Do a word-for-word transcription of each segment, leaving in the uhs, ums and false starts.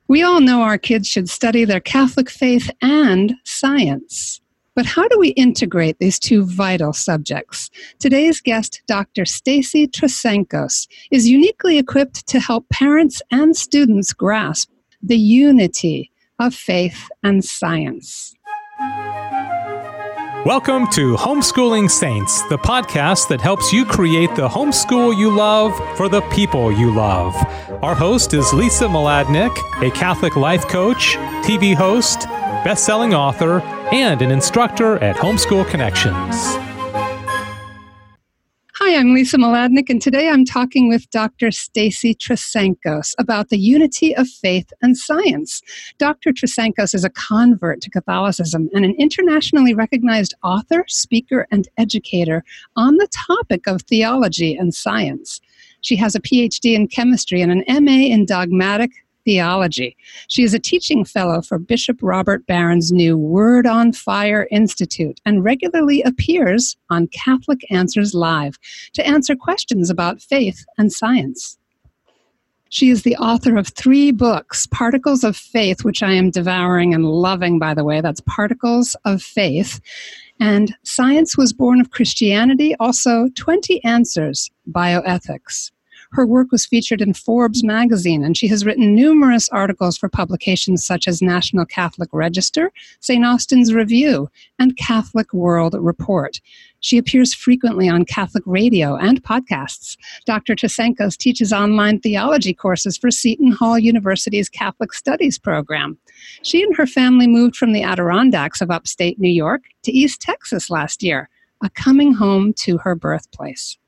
We all know our kids should study their Catholic faith and science. But how do we integrate these two vital subjects? Today's guest, Doctor Stacy Trasancos, is uniquely equipped to help parents and students grasp the unity of faith and science. Welcome to Homeschooling Saints, the podcast that helps you create the homeschool you love for the people you love. Our host is Lisa Mladinich, a Catholic life coach, T V host, best-selling author, and an instructor at Homeschool Connections. Hi, I'm Lisa Mladinich, and today I'm talking with Doctor Stacy Trasancos about the unity of faith and science. Doctor Trasancos is a convert to Catholicism and an internationally recognized author, speaker, and educator on the topic of theology and science. She has a P H D in chemistry and an M A in dogmatic theology. She is a teaching fellow for Bishop Robert Barron's new Word on Fire Institute and regularly appears on Catholic Answers Live to answer questions about faith and science. She is the author of three books, Particles of Faith, which I am devouring and loving, by the way. That's Particles of Faith. And Science Was Born of Christianity, also twenty Answers, Bioethics. Her work was featured in Forbes magazine, and she has written numerous articles for publications such as National Catholic Register, Saint Austin's Review, and Catholic World Report. She appears frequently on Catholic radio and podcasts. Doctor Trasancos teaches online theology courses for Seton Hall University's Catholic Studies program. She and her family moved from the Adirondacks of upstate New York to East Texas last year, a coming home to her birthplace.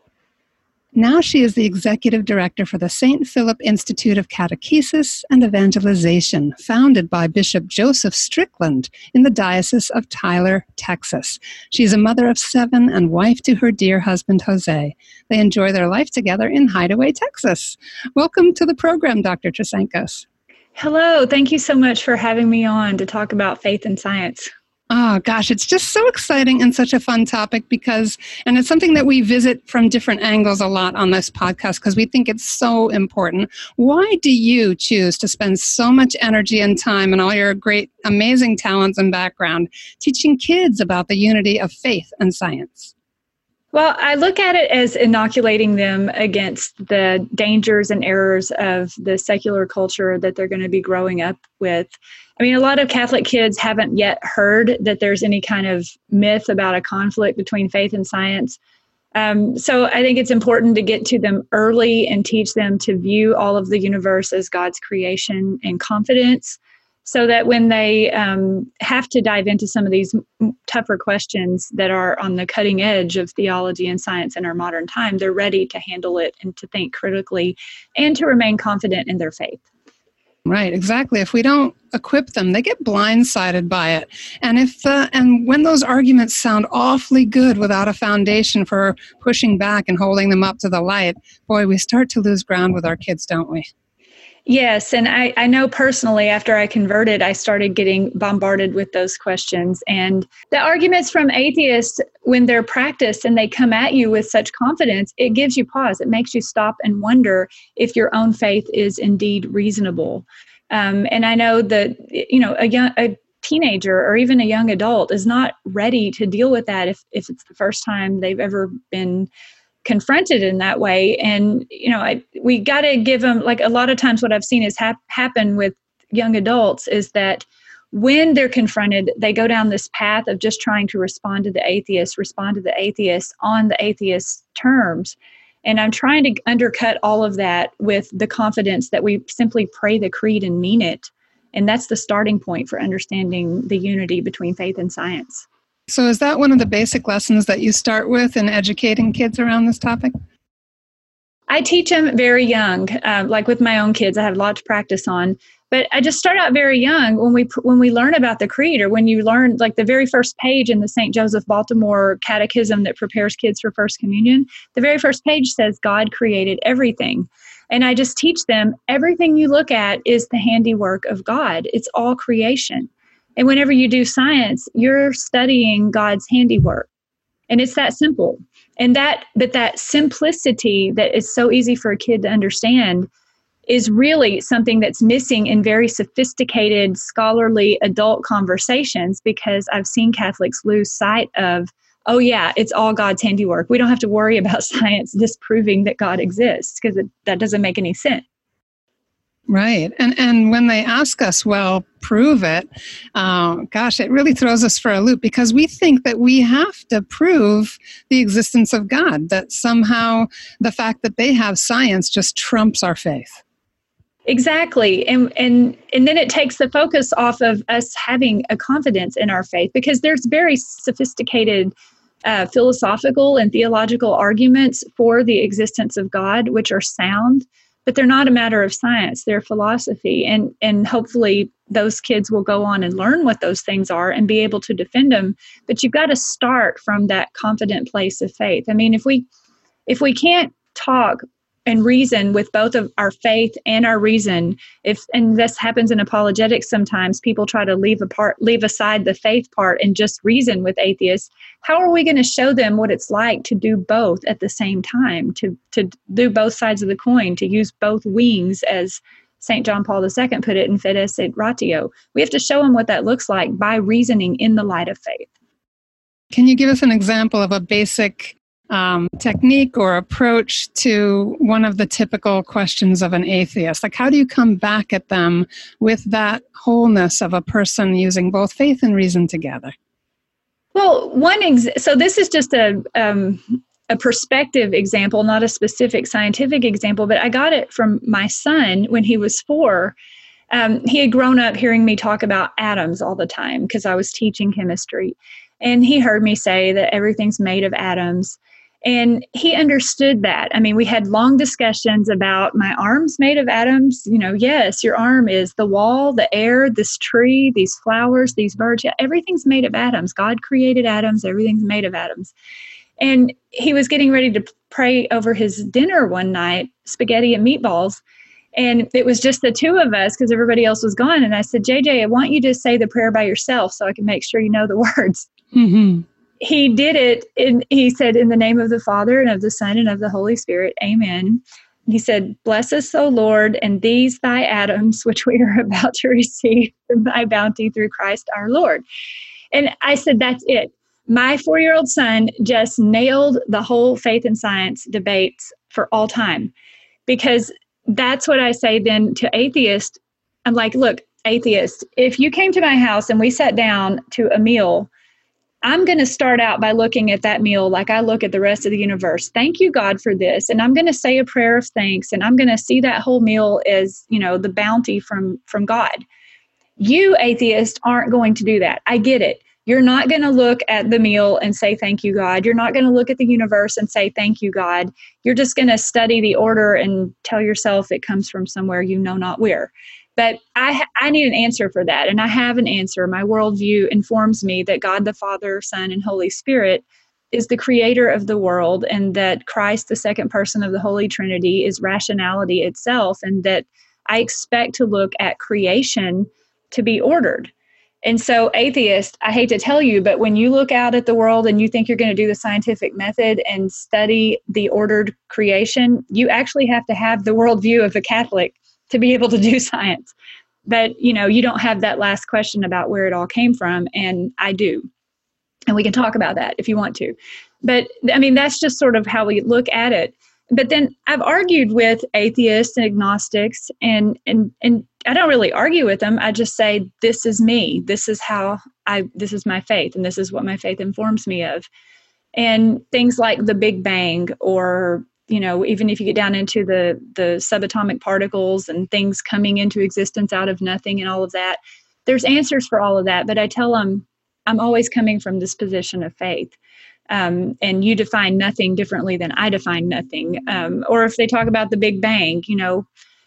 Now she is the executive director for the Saint Philip Institute of Catechesis and Evangelization, founded by Bishop Joseph Strickland in the Diocese of Tyler, Texas. She is a mother of seven and wife to her dear husband, Jose. They enjoy their life together in Hideaway, Texas. Welcome to the program, Doctor Trasancos. Hello. Thank you so much for having me on to talk about faith and science. Oh, gosh, it's just so exciting and such a fun topic because, and it's something that we visit from different angles a lot on this podcast because we think it's so important. Why do you choose to spend so much energy and time and all your great, amazing talents and background teaching kids about the unity of faith and science? Well, I look at it as inoculating them against the dangers and errors of the secular culture that they're going to be growing up with. I mean, a lot of Catholic kids haven't yet heard that there's any kind of myth about a conflict between faith and science. Um, so I think it's important to get to them early and teach them to view all of the universe as God's creation and confidence, so that when they um, have to dive into some of these m- tougher questions that are on the cutting edge of theology and science in our modern time, they're ready to handle it and to think critically and to remain confident in their faith. Right, exactly. If we don't equip them, they get blindsided by it. And if uh, and when those arguments sound awfully good without a foundation for pushing back and holding them up to the light, boy, we start to lose ground with our kids, don't we? Yes, and I, I know personally after I converted, I started getting bombarded with those questions. And the arguments from atheists, when they're practiced and they come at you with such confidence, it gives you pause. It makes you stop and wonder if your own faith is indeed reasonable. Um, and I know that, you know, a young a teenager or even a young adult is not ready to deal with that if, if it's the first time they've ever been confronted in that way. And, you know, I, we got to give them, like a lot of times what I've seen is hap- happen with young adults is that when they're confronted, they go down this path of just trying to respond to the atheist, respond to the atheist on the atheist terms. And I'm trying to undercut all of that with the confidence that we simply pray the creed and mean it. And that's the starting point for understanding the unity between faith and science. So is that one of the basic lessons that you start with in educating kids around this topic? I teach them very young, uh, like with my own kids. I have a lot to practice on. But I just start out very young when we when we learn about the creed, or when you learn, like the very first page in the Saint Joseph Baltimore Catechism that prepares kids for First Communion, the very first page says God created everything. And I just teach them everything you look at is the handiwork of God. It's all creation. And whenever you do science, you're studying God's handiwork. And it's that simple. And that, but that simplicity that is so easy for a kid to understand is really something that's missing in very sophisticated, scholarly adult conversations, because I've seen Catholics lose sight of, oh yeah, it's all God's handiwork. We don't have to worry about science disproving that God exists, because that doesn't make any sense. Right. And and when they ask us, well, prove it, uh, gosh, it really throws us for a loop, because we think that we have to prove the existence of God, that somehow the fact that they have science just trumps our faith. Exactly. And and and then it takes the focus off of us having a confidence in our faith, because there's very sophisticated uh, philosophical and theological arguments for the existence of God, which are sound, but they're not a matter of science. They're philosophy. And, and hopefully those kids will go on and learn what those things are and be able to defend them. But you've got to start from that confident place of faith. I mean, if we if we can't talk and reason with both of our faith and our reason, if and this happens in apologetics sometimes, people try to leave apart, leave aside the faith part and just reason with atheists. How are we going to show them what it's like to do both at the same time, to to do both sides of the coin, to use both wings, as Saint John Paul the Second put it in Fides et Ratio? We have to show them what that looks like by reasoning in the light of faith. Can you give us an example of a basic Um, technique or approach to one of the typical questions of an atheist? Like, how do you come back at them with that wholeness of a person using both faith and reason together? Well, one ex- so this is just a um, a perspective example, not a specific scientific example, but I got it from my son when he was four. Um, he had grown up hearing me talk about atoms all the time because I was teaching chemistry, and he heard me say that everything's made of atoms. And he understood that. I mean, we had long discussions about my arm's made of atoms. You know, yes, your arm is the wall, the air, this tree, these flowers, these birds. Yeah, everything's made of atoms. God created atoms. Everything's made of atoms. And he was getting ready to pray over his dinner one night, spaghetti and meatballs. And it was just the two of us because everybody else was gone. And I said, J J, I want you to say the prayer by yourself so I can make sure you know the words. Mm-hmm. He did it, and he said, in the name of the Father, and of the Son, and of the Holy Spirit, amen. He said, bless us, O Lord, and these thy atoms, which we are about to receive from thy bounty through Christ our Lord. And I said, that's it. My four-year-old son just nailed the whole faith and science debates for all time, because that's what I say then to atheists. I'm like, look, atheist, if you came to my house and we sat down to a meal, I'm going to start out by looking at that meal like I look at the rest of the universe. Thank you, God, for this. And I'm going to say a prayer of thanks. And I'm going to see that whole meal as, you know, the bounty from, from God. You, atheists, aren't going to do that. I get it. You're not going to look at the meal and say, thank you, God. You're not going to look at the universe and say, thank you, God. You're just going to study the order and tell yourself it comes from somewhere you know not where. But I I need an answer for that, and I have an answer. My worldview informs me that God the Father, Son, and Holy Spirit is the creator of the world, and that Christ, the second person of the Holy Trinity, is rationality itself, and that I expect to look at creation to be ordered. And so, atheist, I hate to tell you, but when you look out at the world and you think you're going to do the scientific method and study the ordered creation, you actually have to have the worldview of a Catholic to be able to do science. But, you know, you don't have that last question about where it all came from, and I do. And we can talk about that if you want to. But, I mean, that's just sort of how we look at it. But then I've argued with atheists and agnostics, and and and I don't really argue with them. I just say, this is me. This is how I, this is my faith, and this is what my faith informs me of. And things like the Big Bang, or you know, even if you get down into the, the subatomic particles and things coming into existence out of nothing and all of that, there's answers for all of that. But I tell them, I'm always coming from this position of faith. Um, and you define nothing differently than I define nothing. Um, or if they talk about the Big Bang, you know,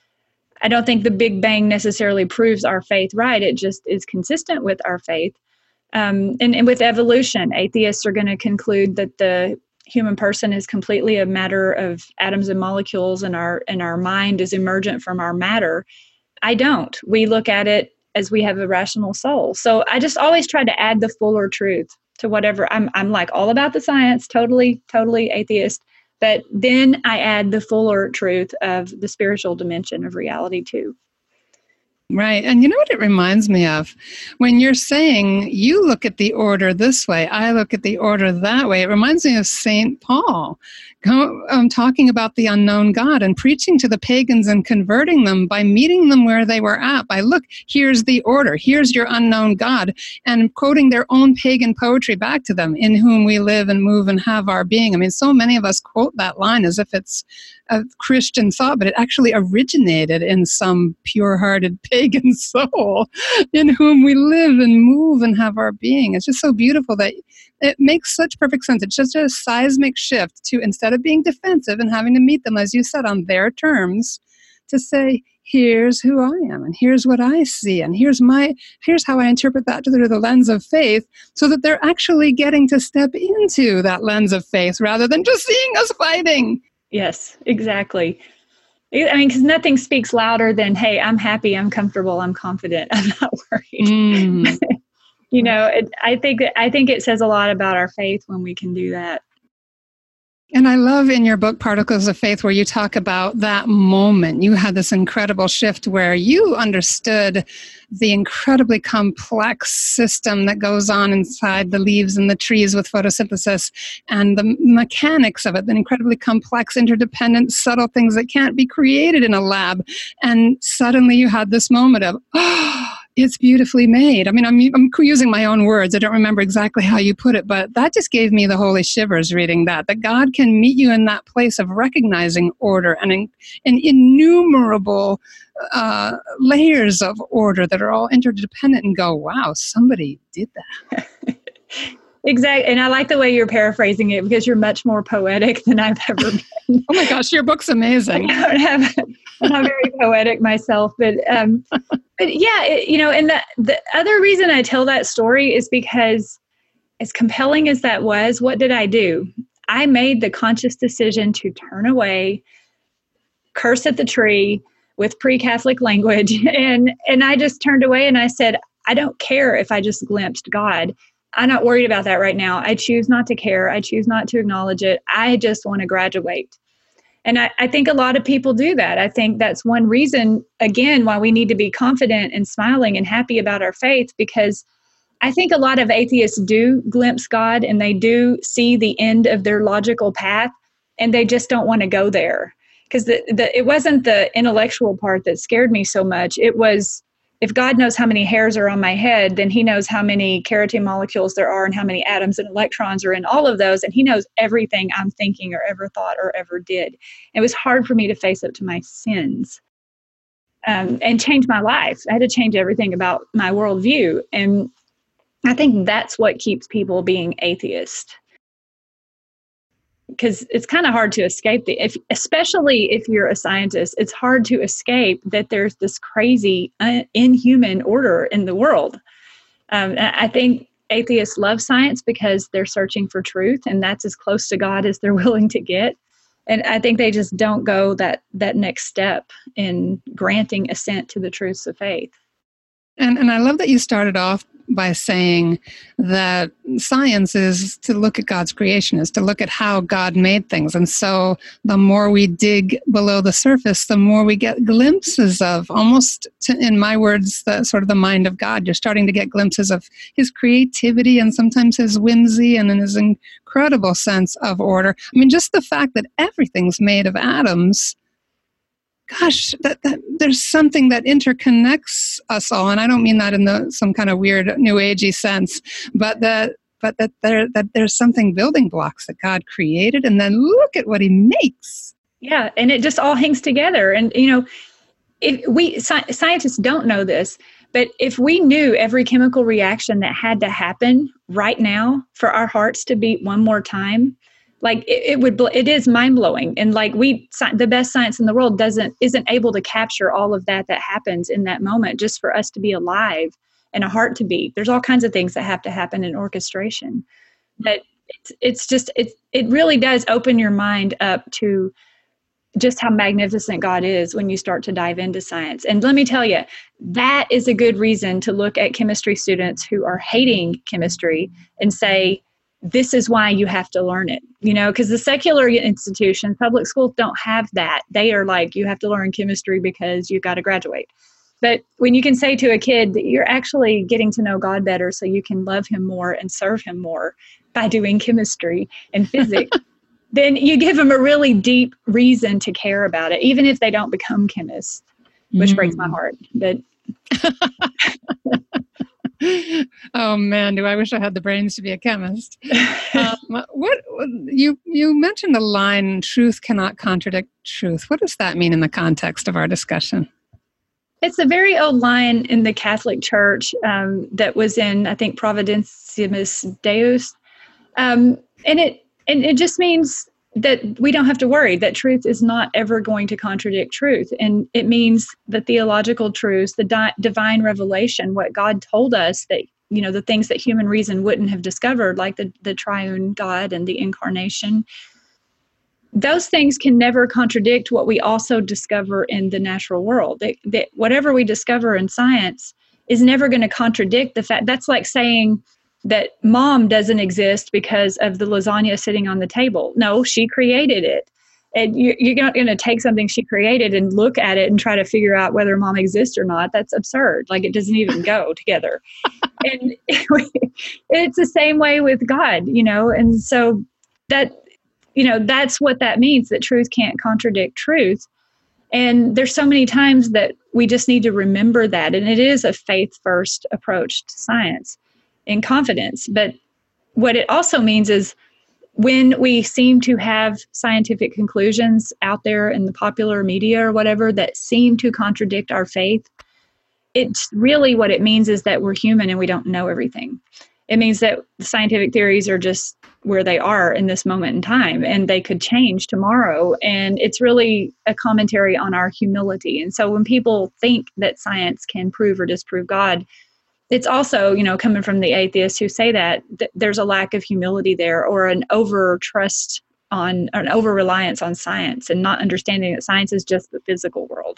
I don't think the Big Bang necessarily proves our faith right. It just is consistent with our faith. Um, and, and with evolution, atheists are going to conclude that the human person is completely a matter of atoms and molecules, and our and our mind is emergent from our matter. I don't. We look at it as we have a rational soul. So I just always try to add the fuller truth to whatever. I'm I'm like all about the science, totally, totally atheist. But then I add the fuller truth of the spiritual dimension of reality too. Right. And you know what it reminds me of? When you're saying you look at the order this way, I look at the order that way, it reminds me of Saint Paul um, talking about the unknown God and preaching to the pagans and converting them by meeting them where they were at. By, look, here's the order, here's your unknown God, and quoting their own pagan poetry back to them, in whom we live and move and have our being. I mean, so many of us quote that line as if it's a Christian thought, but it actually originated in some pure-hearted pagan soul in whom we live and move and have our being. It's just so beautiful that it makes such perfect sense. It's just a seismic shift to, instead of being defensive and having to meet them, as you said, on their terms, to say, here's who I am, and here's what I see, and here's my, here's how I interpret that through the lens of faith, so that they're actually getting to step into that lens of faith rather than just seeing us fighting. Yes, exactly. I mean, because nothing speaks louder than, hey, I'm happy, I'm comfortable, I'm confident, I'm not worried. Mm. You know, it, I think that, I think it says a lot about our faith when we can do that. And I love in your book, Particles of Faith, where you talk about that moment. You had this incredible shift where you understood the incredibly complex system that goes on inside the leaves and the trees with photosynthesis, and the mechanics of it, the incredibly complex, interdependent, subtle things that can't be created in a lab. And suddenly you had this moment of, oh, it's beautifully made. I mean, I'm, I'm using my own words. I don't remember exactly how you put it, but that just gave me the holy shivers reading that, that God can meet you in that place of recognizing order and, in, and innumerable uh, layers of order that are all interdependent, and go, wow, somebody did that. Exactly. And I like the way you're paraphrasing it, because you're much more poetic than I've ever been. Oh my gosh, your book's amazing. I don't have, I'm not very poetic myself, but um, but yeah, it, you know, and the, the other reason I tell that story is because, as compelling as that was, what did I do? I made the conscious decision to turn away, curse at the tree with pre-Catholic language, and and I just turned away and I said, I don't care if I just glimpsed God. I'm not worried about that right now. I choose not to care. I choose not to acknowledge it. I just want to graduate. And I, I think a lot of people do that. I think that's one reason, again, why we need to be confident and smiling and happy about our faith, because I think a lot of atheists do glimpse God and they do see the end of their logical path, and they just don't want to go there. Because the, the, it wasn't the intellectual part that scared me so much. It was, if God knows how many hairs are on my head, then he knows how many keratin molecules there are and how many atoms and electrons are in all of those. And he knows everything I'm thinking or ever thought or ever did. It was hard for me to face up to my sins um, and change my life. I had to change everything about my worldview. And I think that's what keeps people being atheist. Because it's kind of hard to escape the, if, especially if you're a scientist, it's hard to escape that there's this crazy, uh, inhuman order in the world. Um, I think atheists love science because they're searching for truth, and that's as close to God as they're willing to get. And I think they just don't go that that next step in granting assent to the truths of faith. And and I love that you started off by saying that science is to look at God's creation, is to look at how God made things. And so the more we dig below the surface, the more we get glimpses of, almost to, in my words, the sort of the mind of God. You're starting to get glimpses of his creativity and sometimes his whimsy and his incredible sense of order. I mean, just the fact that everything's made of atoms, gosh, that, that there's something that interconnects us all, and I don't mean that in the some kind of weird New Agey sense, but that but that there that there's something building blocks that God created, and then look at what He makes. Yeah, and it just all hangs together. And you know, if we sci- scientists don't know this, but if we knew every chemical reaction that had to happen right now for our hearts to beat one more time, like it, it would, it is mind blowing. And like we, the best science in the world doesn't, isn't able to capture all of that that happens in that moment just for us to be alive and a heart to beat. There's all kinds of things that have to happen in orchestration. But it's, it's just, it, it really does open your mind up to just how magnificent God is when you start to dive into science. And let me tell you, that is a good reason to look at chemistry students who are hating chemistry and say, this is why you have to learn it, you know, because the secular institutions, public schools don't have that. They are like, you have to learn chemistry because you've got to graduate. But when you can say to a kid that you're actually getting to know God better so you can love him more and serve him more by doing chemistry and physics, then you give them a really deep reason to care about it, even if they don't become chemists, which mm. breaks my heart. But oh man, do I wish I had the brains to be a chemist. Um, what you you mentioned the line, "Truth cannot contradict truth." What does that mean in the context of our discussion? It's a very old line in the Catholic Church um, that was in, I think, Providentissimus Deus, um, and it and it just means that we don't have to worry that truth is not ever going to contradict truth. And it means the theological truths, the di- divine revelation, what God told us that, you know, the things that human reason wouldn't have discovered, like the, the triune God and the incarnation, those things can never contradict what we also discover in the natural world. That, that whatever we discover in science is never going to contradict the fact. That's like saying that mom doesn't exist because of the lasagna sitting on the table. No, she created it. And you, you're not going to take something she created and look at it and try to figure out whether mom exists or not. That's absurd. Like, it doesn't even go together. And it's the same way with God, you know? And so that, you know, that's what that means, that truth can't contradict truth. And there's so many times that we just need to remember that. And it is a faith-first approach to science in confidence. But what it also means is when we seem to have scientific conclusions out there in the popular media or whatever that seem to contradict our faith, it's really what it means is that we're human and we don't know everything. It means that the scientific theories are just where they are in this moment in time, and they could change tomorrow. And it's really a commentary on our humility. And so when people think that science can prove or disprove God, it's also, you know, coming from the atheists who say that, th- there's a lack of humility there, or an over trust on, an over reliance on science, and not understanding that science is just the physical world.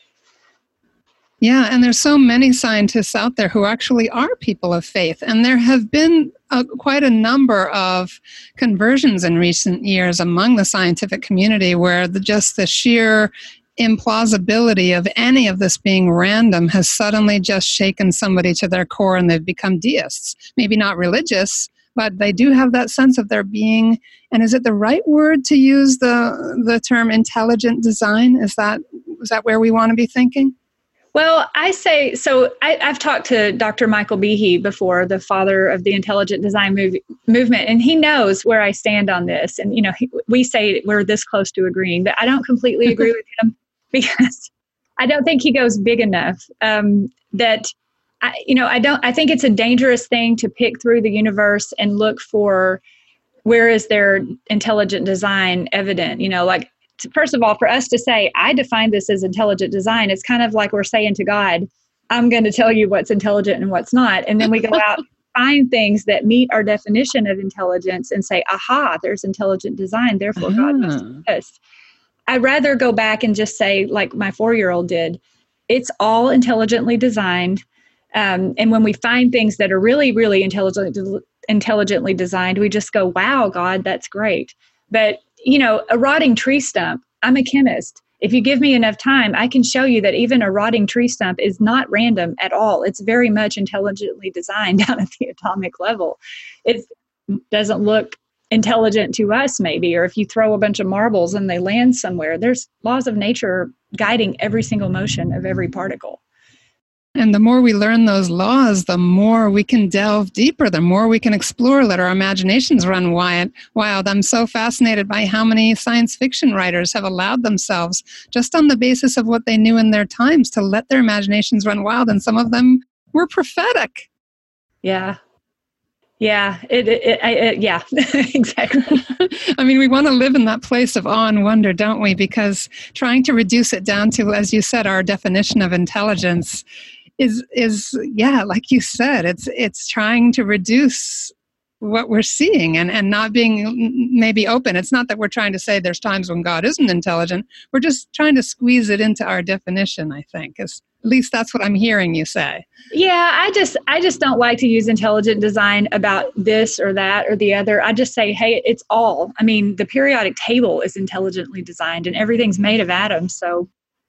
Yeah, and there's so many scientists out there who actually are people of faith, and there have been a, quite a number of conversions in recent years among the scientific community where the, just the sheer implausibility of any of this being random has suddenly just shaken somebody to their core, and they've become deists. Maybe not religious, but they do have that sense of there being, and is it the right word to use the the term intelligent design? Is that is that where we want to be thinking? Well, I say, so I, I've talked to Doctor Michael Behe before, the father of the intelligent design move, movement, and he knows where I stand on this. And, you know, he, we say we're this close to agreeing, but I don't completely agree with him because I don't think he goes big enough. Um, that, I, you know, I don't, I think it's a dangerous thing to pick through the universe and look for where is their intelligent design evident, you know, like, first of all, for us to say, I define this as intelligent design, it's kind of like we're saying to God, I'm going to tell you what's intelligent and what's not. And then we go out and find things that meet our definition of intelligence and say, aha, there's intelligent design, therefore uh-huh. God must exist. I'd rather go back and just say, like my four-year-old did, it's all intelligently designed. Um, and when we find things that are really, really intelligent, intelligently designed, we just go, wow, God, that's great. But you know, a rotting tree stump, I'm a chemist. If you give me enough time, I can show you that even a rotting tree stump is not random at all. It's very much intelligently designed down at the atomic level. It doesn't look intelligent to us, maybe, or if you throw a bunch of marbles and they land somewhere, there's laws of nature guiding every single motion of every particle. And the more we learn those laws, the more we can delve deeper, the more we can explore, let our imaginations run wild. wild. I'm so fascinated by how many science fiction writers have allowed themselves, just on the basis of what they knew in their times, to let their imaginations run wild. And some of them were prophetic. Yeah. Yeah. It, it, it, it, yeah, exactly. I mean, we want to live in that place of awe and wonder, don't we? Because trying to reduce it down to, as you said, our definition of intelligence is, is yeah, like you said, it's it's trying to reduce what we're seeing and, and not being maybe open. It's not that we're trying to say there's times when God isn't intelligent. We're just trying to squeeze it into our definition, I think, is At least that's what I'm hearing you say. Yeah, I just I just don't like to use intelligent design about this or that or the other. I just say, hey, it's all. I mean, the periodic table is intelligently designed and everything's made of atoms. So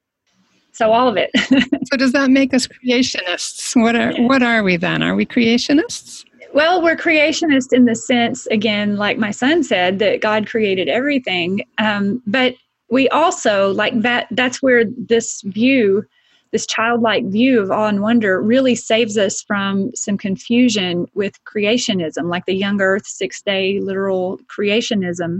so all of it. So does that make us creationists? What are what are we then? Are we creationists? Well, we're creationists in the sense, again, like my son said, that God created everything. Um, but we also, like that, that's where this view, this childlike view of awe and wonder really saves us from some confusion with creationism, like the young earth, six-day literal creationism.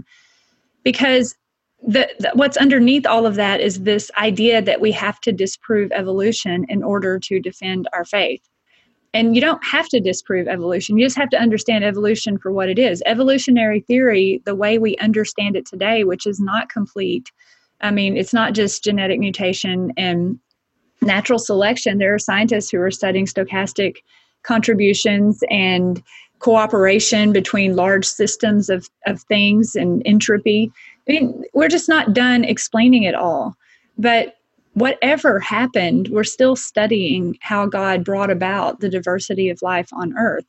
Because the, the, what's underneath all of that is this idea that we have to disprove evolution in order to defend our faith. And you don't have to disprove evolution. You just have to understand evolution for what it is. Evolutionary theory, the way we understand it today, which is not complete. I mean, it's not just genetic mutation and natural selection. There are scientists who are studying stochastic contributions and cooperation between large systems of, of things and entropy. I mean, we're just not done explaining it all. But whatever happened, we're still studying how God brought about the diversity of life on Earth.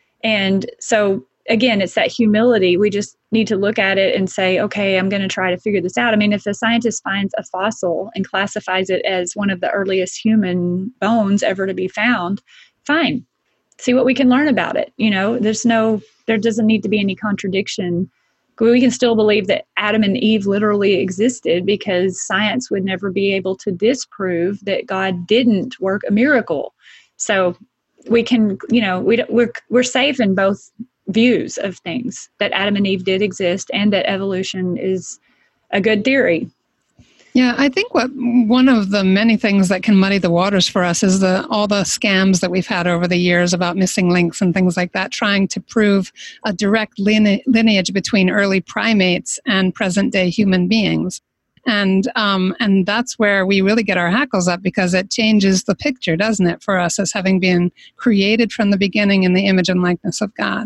And so, again, it's that humility. We just need to look at it and say, okay, I'm going to try to figure this out. I mean, if a scientist finds a fossil and classifies it as one of the earliest human bones ever to be found, fine. See what we can learn about it. You know, there's no, there doesn't need to be any contradiction. We can still believe that Adam and Eve literally existed because science would never be able to disprove that God didn't work a miracle. So we can, you know, we don't, we're we're safe in both views of things, that Adam and Eve did exist and that evolution is a good theory. Yeah, I think what one of the many things that can muddy the waters for us is the all the scams that we've had over the years about missing links and things like that, trying to prove a direct line- lineage between early primates and present-day human beings. And um, and that's where we really get our hackles up, because it changes the picture, doesn't it, for us as having been created from the beginning in the image and likeness of God.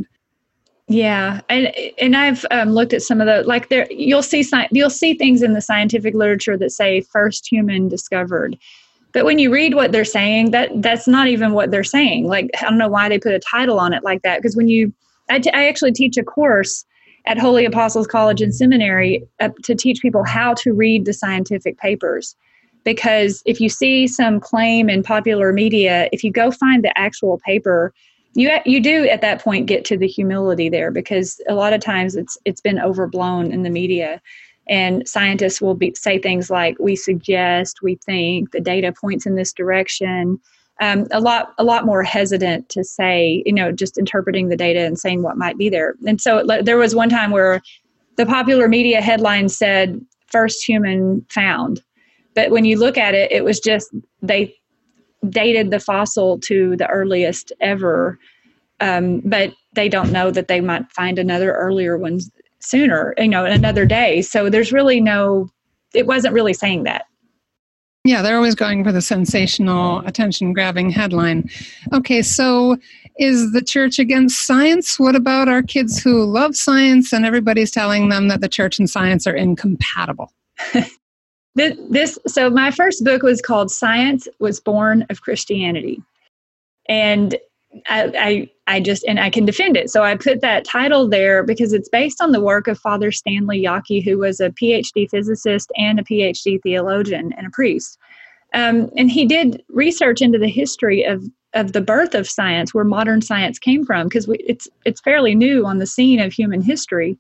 Yeah, and and I've um, looked at some of the, like there you'll see sci- you'll see things in the scientific literature that say first human discovered, but when you read what they're saying, that that's not even what they're saying. Like, I don't know why they put a title on it like that, because when you, I, t- I actually teach a course at Holy Apostles College and Seminary uh, to teach people how to read the scientific papers, because if you see some claim in popular media, if you go find the actual paper, You you do at that point get to the humility there, because a lot of times it's it's been overblown in the media, and scientists will be, say things like, we suggest, we think, the data points in this direction. Um, a lot a lot more hesitant to say, you know, just interpreting the data and saying what might be there. And so it, there was one time where the popular media headline said first human found, but when you look at it, it was just they dated the fossil to the earliest ever, um, but they don't know that they might find another earlier one sooner, you know, another day. So there's really no, it wasn't really saying that. Yeah, they're always going for the sensational, attention-grabbing headline. Okay, so is the church against science? What about our kids who love science and everybody's telling them that the church and science are incompatible? This, this, so my first book was called Science Was Born of Christianity. And I, I, I just, and I can defend it. So I put that title there because it's based on the work of Father Stanley Yockey, who was a P H D physicist and a P H D theologian and a priest. Um, and he did research into the history of, of the birth of science, where modern science came from, because it's, it's fairly new on the scene of human history.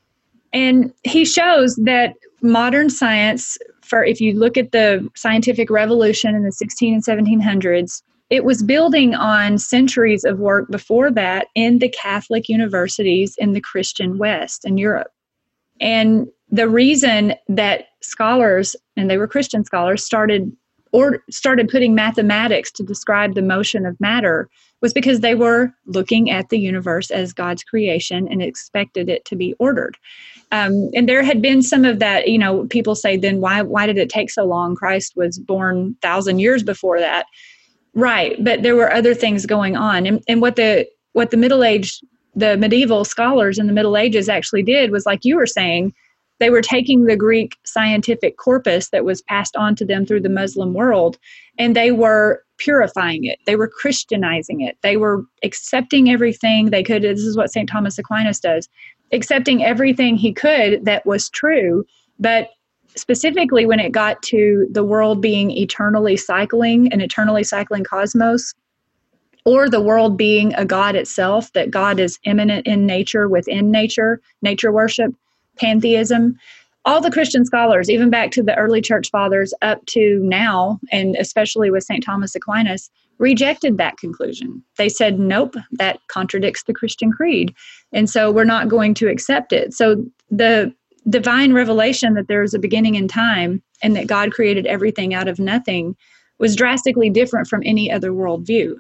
And he shows that modern science, for if you look at the scientific revolution in the sixteen and seventeen hundreds, it was building on centuries of work before that in the Catholic universities in the Christian West in Europe. And the reason that scholars, and they were Christian scholars, started or started putting mathematics to describe the motion of matter was because they were looking at the universe as God's creation and expected it to be ordered. Um, and there had been some of that, you know, people say, then why why did it take so long? Christ was born a thousand years before that. Right. But there were other things going on. And, and what the what the Middle Age, the medieval scholars in the Middle Ages actually did was, like you were saying, They were taking the Greek scientific corpus that was passed on to them through the Muslim world, and they were purifying it. They were Christianizing it. They were accepting everything they could. This is what Saint Thomas Aquinas does, accepting everything he could that was true. But specifically when it got to the world being eternally cycling, an eternally cycling cosmos, or the world being a God itself, that God is immanent in nature, within nature, nature worship, pantheism. All the Christian scholars, even back to the early church fathers up to now, and especially with Saint Thomas Aquinas, rejected that conclusion. They said, nope, that contradicts the Christian creed. And so we're not going to accept it. So the divine revelation that there is a beginning in time and that God created everything out of nothing was drastically different from any other worldview.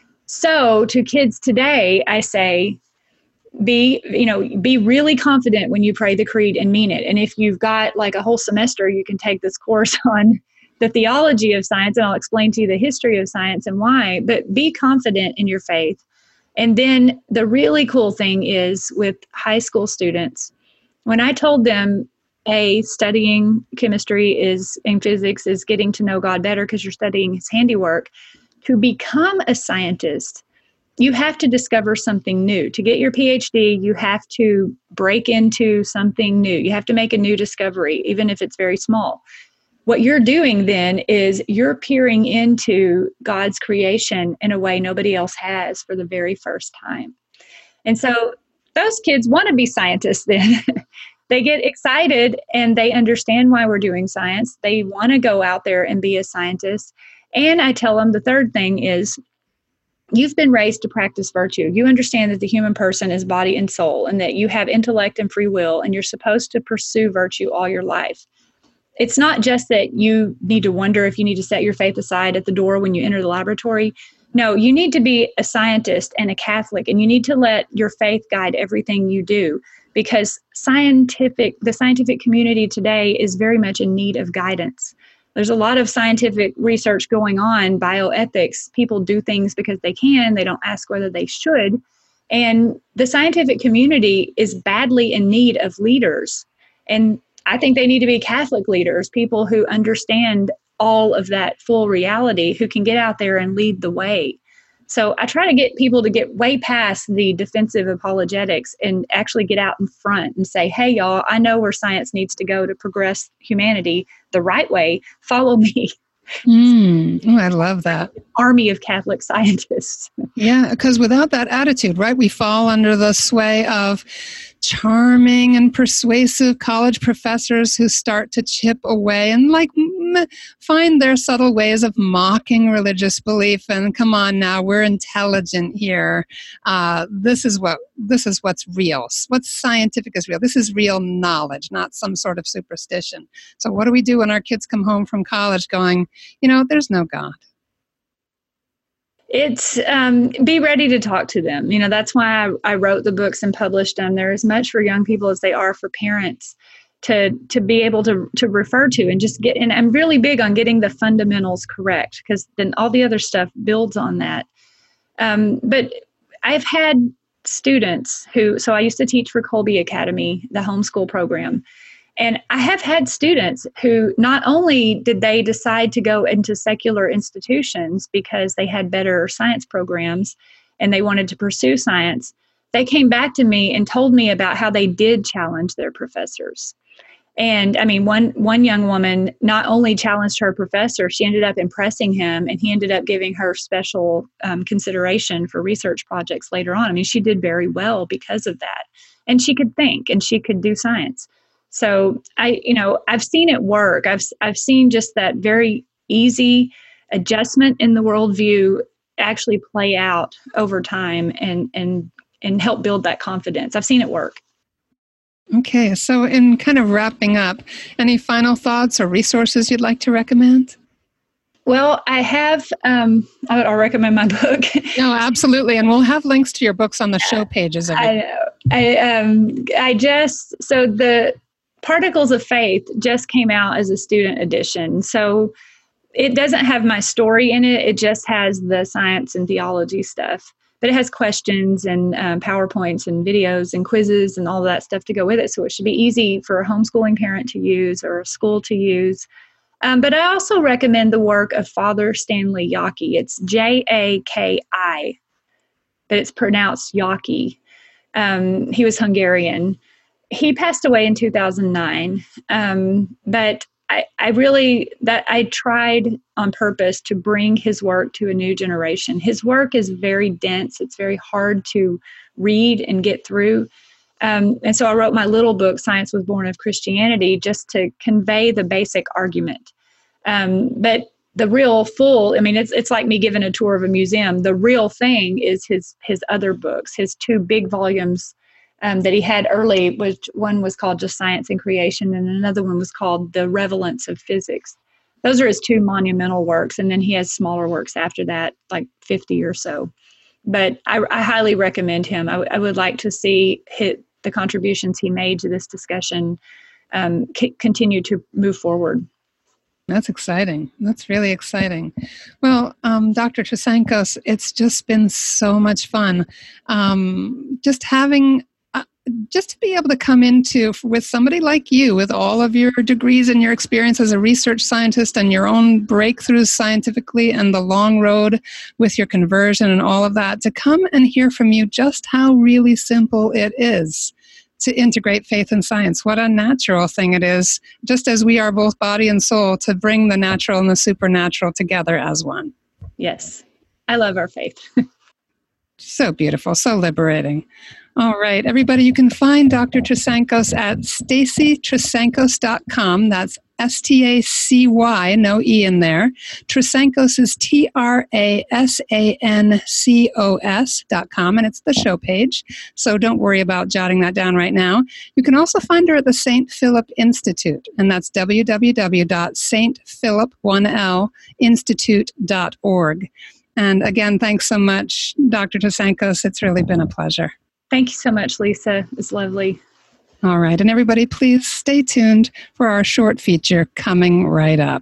So to kids today, I say, be, you know, be really confident when you pray the creed and mean it. And if you've got like a whole semester, you can take this course on the theology of science, and I'll explain to you the history of science and why, but be confident in your faith. And then the really cool thing is with high school students, when I told them, A, studying chemistry is and physics is getting to know God better because you're studying his handiwork, to become a scientist, you have to discover something new. To get your P H D, you have to break into something new. You have to make a new discovery, even if it's very small. What you're doing then is you're peering into God's creation in a way nobody else has for the very first time. And so those kids want to be scientists then. They get excited and they understand why we're doing science. They want to go out there and be a scientist. And I tell them the third thing is, you've been raised to practice virtue. You understand that the human person is body and soul, and that you have intellect and free will, and you're supposed to pursue virtue all your life. It's not just that you need to wonder if you need to set your faith aside at the door when you enter the laboratory. No, you need to be a scientist and a Catholic, and you need to let your faith guide everything you do, because scientific, the scientific community today is very much in need of guidance. There's a lot of scientific research going on, bioethics. People do things because they can. They don't ask whether they should. And the scientific community is badly in need of leaders. And I think they need to be Catholic leaders, people who understand all of that full reality, who can get out there and lead the way. So I try to get people to get way past the defensive apologetics and actually get out in front and say, hey, y'all, I know where science needs to go to progress humanity the right way. Follow me. Mm, oh, I love that. Army of Catholic scientists. Yeah, because without that attitude, right, we fall under the sway of charming and persuasive college professors who start to chip away and like m- find their subtle ways of mocking religious belief. And come on now, we're intelligent here. Uh, this is what this is what's real. What's scientific is real. This is real knowledge, not some sort of superstition. So what do we do when our kids come home from college going, you know, there's no God? It's um, be ready to talk to them. You know, that's why I, I wrote the books and published them. They're as much for young people as they are for parents to to be able to to refer to and just get. And I'm really big on getting the fundamentals correct, because then all the other stuff builds on that. Um, but I've had students who, so I used to teach for Colby Academy, the homeschool program. And I have had students who not only did they decide to go into secular institutions because they had better science programs and they wanted to pursue science, they came back to me and told me about how they did challenge their professors. And I mean, one one young woman not only challenged her professor, she ended up impressing him, and he ended up giving her special um, consideration for research projects later on. I mean, she did very well because of that. And she could think and she could do science. So I, you know, I've seen it work. I've I've seen just that very easy adjustment in the worldview actually play out over time and and and help build that confidence. I've seen it work. Okay, so in kind of wrapping up, any final thoughts or resources you'd like to recommend? Well, I have, um, I'll recommend my book. No, absolutely. And we'll have links to your books on the show pages. Of I know. I, um, I just, so the Particles of Faith just came out as a student edition. So it doesn't have my story in it. It just has the science and theology stuff. but it has questions and um, PowerPoints and videos and quizzes and all of that stuff to go with it. So it should be easy for a homeschooling parent to use or a school to use. Um, but I also recommend the work of Father Stanley Jaki. It's J A K I, but it's pronounced Jaki. Um, he was Hungarian. He passed away in two thousand nine, um, but I, I really, that I tried on purpose to bring his work to a new generation. His work is very dense. It's very hard to read and get through. Um, and so I wrote my little book, Science Was Born of Christianity, just to convey the basic argument. Um, but the real full, I mean, it's it's like me giving a tour of a museum. The real thing is his his other books, his two big volumes um, that he had early, which one was called just Science and Creation, and another one was called The Relevance of Physics. Those are his two monumental works, and then he has smaller works after that, like fifty or so. But I, I highly recommend him. I, w- I would like to see his, the contributions he made to this discussion um, c- continue to move forward. That's exciting. That's really exciting. Well, um, Doctor Trasancos, it's just been so much fun. Um, just having, uh, just to be able to come into with somebody like you, with all of your degrees and your experience as a research scientist and your own breakthroughs scientifically and the long road with your conversion and all of that, to come and hear from you just how really simple it is to integrate faith and science. What a natural thing it is, just as we are both body and soul, to bring the natural and the supernatural together as one. Yes, I love our faith. So beautiful, so liberating. All right, everybody, you can find Doctor Trasancos at stacy trasancos dot com. That's S T A C Y, no E in there. Trasancos is T R A S A N C O S dot com, and it's the show page, so don't worry about jotting that down right now. You can also find her at the Saint Philip Institute, and that's w w w dot saint philip institute dot org. And again, thanks so much, Doctor Trasancos. It's really been a pleasure. Thank you so much, Lisa. It's lovely. All right. And everybody, please stay tuned for our short feature coming right up.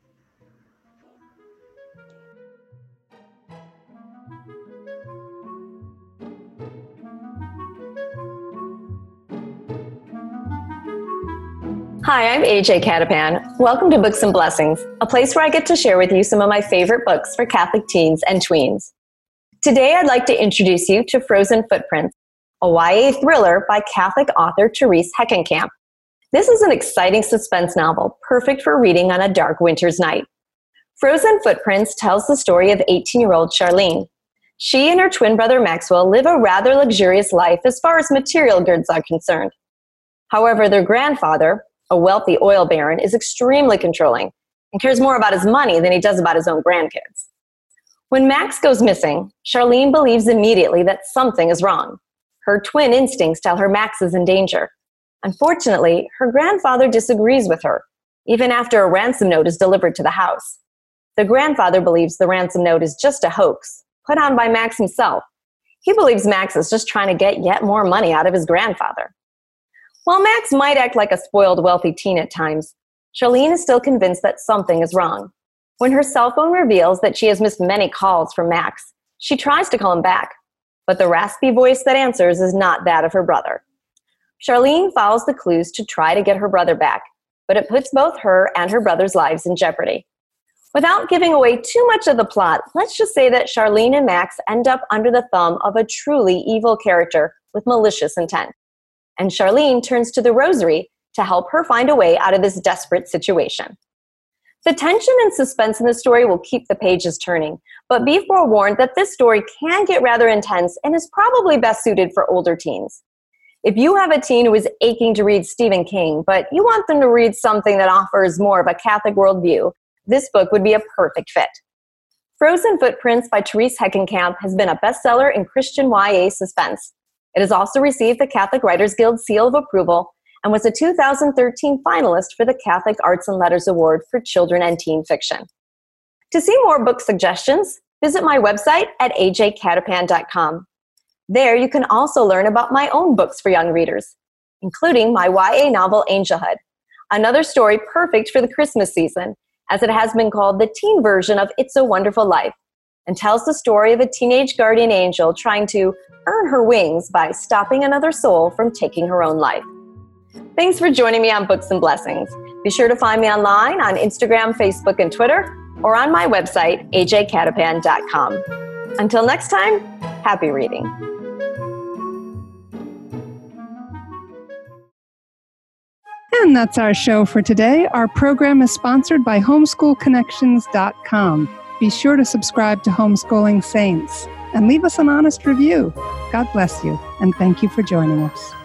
Hi, I'm A J Catapan. Welcome to Books and Blessings, a place where I get to share with you some of my favorite books for Catholic teens and tweens. Today, I'd like to introduce you to Frozen Footprints, a Y A thriller by Catholic author Therese Heckenkamp. This is an exciting suspense novel, perfect for reading on a dark winter's night. Frozen Footprints tells the story of eighteen-year-old Charlene. She and her twin brother Maxwell live a rather luxurious life as far as material goods are concerned. However, their grandfather, a wealthy oil baron, is extremely controlling and cares more about his money than he does about his own grandkids. When Max goes missing, Charlene believes immediately that something is wrong. Her twin instincts tell her Max is in danger. Unfortunately, her grandfather disagrees with her, even after a ransom note is delivered to the house. The grandfather believes the ransom note is just a hoax, put on by Max himself. He believes Max is just trying to get yet more money out of his grandfather. While Max might act like a spoiled, wealthy teen at times, Charlene is still convinced that something is wrong. When her cell phone reveals that she has missed many calls from Max, she tries to call him back, but the raspy voice that answers is not that of her brother. Charlene follows the clues to try to get her brother back, but it puts both her and her brother's lives in jeopardy. Without giving away too much of the plot, let's just say that Charlene and Max end up under the thumb of a truly evil character with malicious intent. And Charlene turns to the Rosary to help her find a way out of this desperate situation. The tension and suspense in the story will keep the pages turning, but be forewarned that this story can get rather intense and is probably best suited for older teens. If you have a teen who is aching to read Stephen King, but you want them to read something that offers more of a Catholic worldview, this book would be a perfect fit. Frozen Footprints by Therese Heckenkamp has been a bestseller in Christian Y A suspense. It has also received the Catholic Writers Guild seal of approval and was a two thousand thirteen finalist for the Catholic Arts and Letters Award for Children and Teen Fiction. To see more book suggestions, visit my website at a j catapan dot com. There you can also learn about my own books for young readers, including my Y A novel Angelhood, another story perfect for the Christmas season, as it has been called the teen version of It's a Wonderful Life. and tells the story of a teenage guardian angel trying to earn her wings by stopping another soul from taking her own life. Thanks for joining me on Books and Blessings. Be sure to find me online on Instagram, Facebook, and Twitter, or on my website, a j catapan dot com. Until next time, happy reading. And that's our show for today. Our program is sponsored by homeschool connections dot com. Be sure to subscribe to Homeschooling Saints and leave us an honest review. God bless you, and thank you for joining us.